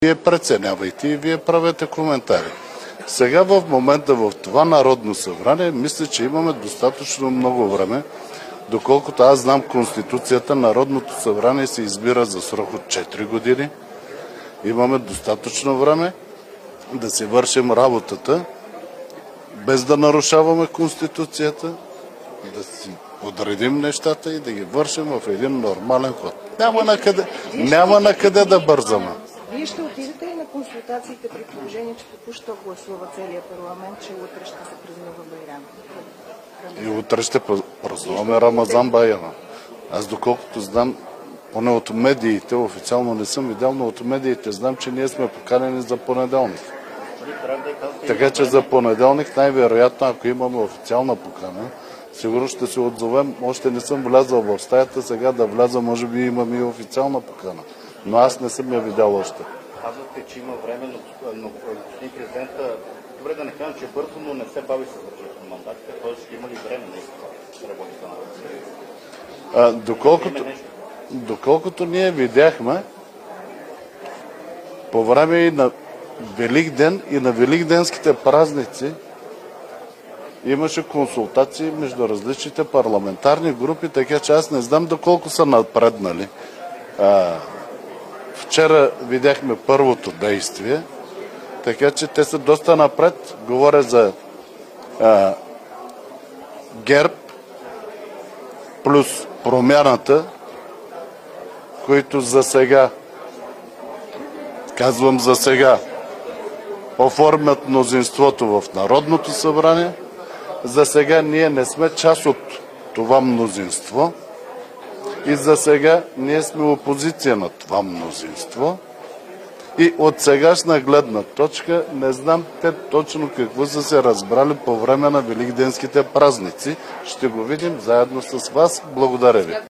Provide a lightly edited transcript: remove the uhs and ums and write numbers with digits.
Вие преценявайте и вие правете коментари. Сега в момента в това Народно събрание мисля, че имаме достатъчно много време. Доколкото аз знам Конституцията, Народното събрание се избира за срок от 4 години. Имаме достатъчно време да си вършим работата, без да нарушаваме Конституцията, да си подредим нещата и да ги вършим в един нормален ход. Няма на къде да бързаме. Вие ще отидете ли на консултациите при положение, че току-що гласува целият парламент, че утре ще се празнува Байрам? И утре ще празнуваме Рамазан Байрам. Аз доколкото знам, поне от медиите, официално не съм видял, но от медиите знам, че ние сме поканени за понеделник. Така че за понеделник най-вероятно, ако имаме официална покана, сигурно ще се отзовем. Още не съм влязъл в стаята, сега да вляза, може би имаме и официална покана. Но аз не съм я видял още. Казвате, че има време, но господин президента, добре да не кажем, че бързо, но не се бави с връчването на мандатите. Тоест има ли време да работи за нас? Доколкото ние видяхме, по време и на Великден и на великденските празници имаше консултации между различните парламентарни групи, така че аз не знам доколко са напреднали. Вчера видяхме първото действие, така че те са доста напред. Говоря за ГЕРБ плюс Промяната, които за сега, казвам за сега, оформят мнозинството в Народното събрание. За сега ние не сме част от това мнозинство и за сега ние сме опозиция на това мнозинство. И от сегашна гледна точка не знам те точно какво са се разбрали по време на великденските празници. Ще го видим заедно с вас. Благодаря ви.